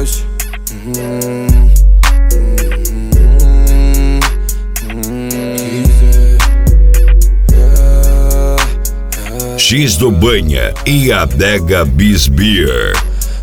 Orochi. X do Banha e Adega Bis Beer.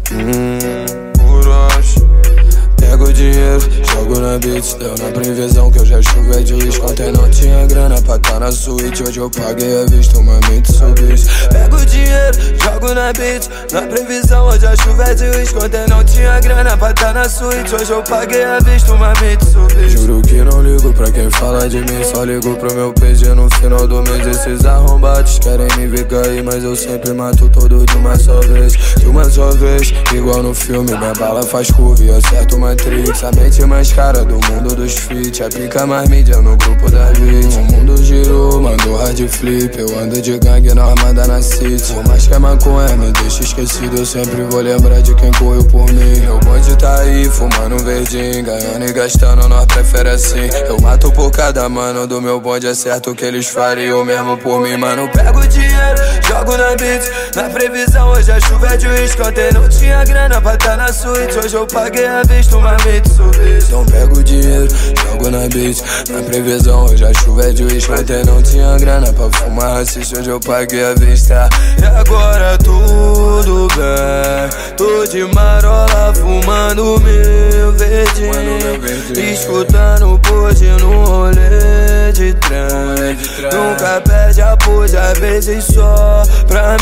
Pego o dinheiro, jogo na beats. Deu na previsão que eu já chuve de lixo. Ontem não tinha grana pra tá na suíte. Hoje eu paguei a vista, uma Mitsubishi. Pego o dinheiro, jogo na beats. Na previsão hoje a chuva é de lixo. Ontem não tinha grana pra tá na suíte. Hoje eu paguei a vista, uma Mitsubishi. Juro que não ligo pra quem fala de mim. Só ligo pro meu PG no final do mês. Esses arrombados querem me ver cair, mas eu sempre mato todo de uma só vez. De uma só vez, igual no filme. Minha bala faz curva e acerta uma Matrix. A mente mais cara do mundo dos feat. A pica mais mídia no grupo da beat. O mundo girou, mandou hard flip. Eu ando de gangue na armada na city. Por mais que a maconha me deixe esquecido, eu sempre vou lembrar de quem correu por mim. Meu bonde tá aí, fumando um verdinho. Ganhando e gastando, nós prefere assim. Eu mato por cada mano do meu bonde. É certo que eles fariam mesmo por mim. Mano, pego o dinheiro, jogo na beat. Na previsão hoje a chuva é de uísque. Ontem não tinha grana pra tá na suíte. Hoje eu paguei a vista, uma Mitsubishi. Então pego o dinheiro, jogo na beat. Na previsão hoje a chuva é de uísque. Ontem não tinha grana pra fumar racista. Hoje eu paguei a vista. E agora tudo bem. Tô de marola fumando meu verdinho. Escutando hoje no rolê de trem. Nunca perde a pose, às vezes só pra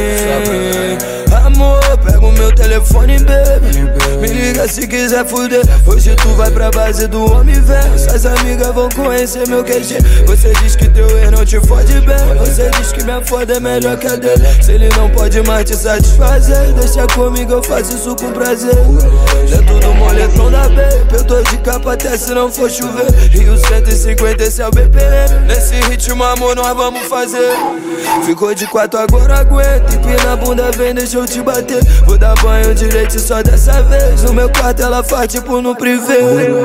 mim. Amor, pega o meu telefone, baby. Me liga se quiser fuder. Hoje tu vai pra base do homem velho. Suas amigas vão conhecer meu QG. Você diz que teu ex não te fode bem. Você diz que minha foda é melhor que a dele. Se ele não pode mais te satisfazer, deixa comigo, eu faço isso com prazer. Dentro do moletom da baby. Eu tô de capa até se não for chover. Rio 150, esse é o BPM. Nesse ritmo, amor, nós vamos fazer. Ficou de 4, agora aguenta. Empina a bunda, vem, deixa eu te bater. Vou dar banho de leite só dessa vez. No meu quarto ela faz tipo no privê.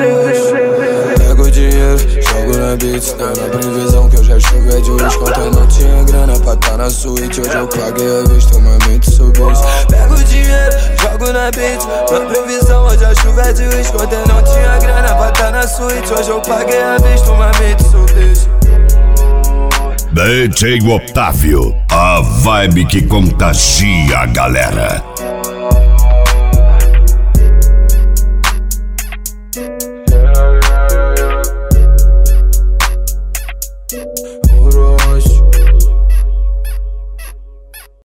Pego o dinheiro, jogo na beats. Deu na previsão que eu já chuve de uísque. Ontem não tinha grana pra tá na suíte. Hoje eu paguei a vista, uma Mitsubishi. Pego o dinheiro, jogo na beats. Na previsão hoje a chuva é de uísque. Ontem não tinha grana pra tá na suíte. Hoje eu paguei a vista, uma Mitsubishi. DJ Otávio, a vibe que contagia a galera.